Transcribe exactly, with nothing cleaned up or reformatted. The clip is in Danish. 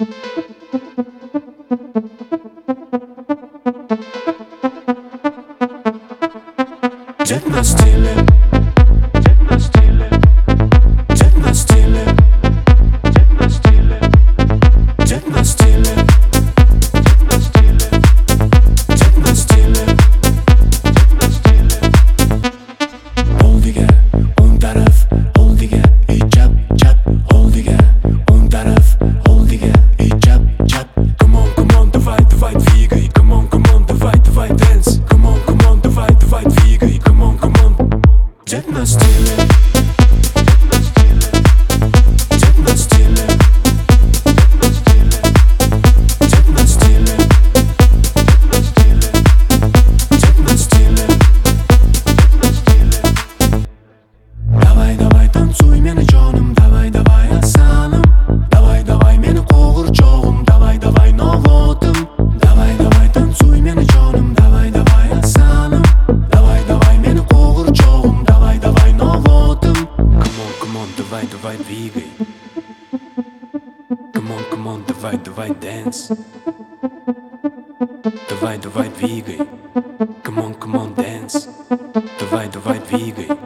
Techno stile, techno stile, techno stile, techno stile, techno stile, techno stile, techno stile, techno stile. Oldiga, un taraf, oldiga, y chap chap, oldiga, un taraf, oldiga, y chap chap. Come on, come on, давай, давай, двигай, come on, come on, давай, давай, dance, come on, come on, давай, давай, двигай, come on, come on. Techno stile, techno stile, techno stile, techno stile, techno stile, techno stile, techno stile, techno stile. Давай, давай, танцуй meni jonim, давай, давай, asalim. Давай, давай, meni qo'g'irchog'im, давай, давай, novotim. Давай, давай, танцуй meni jonim, давай, давай, asalim. Давай, давай, meni qo'g'irchog'im, давай, давай, novotim. Come on, come on, давай, давай, двигай. Come on, come on, давай, давай, dance. Давай, давай, двигай. Come on, come on, dance. Давай, давай, двигай.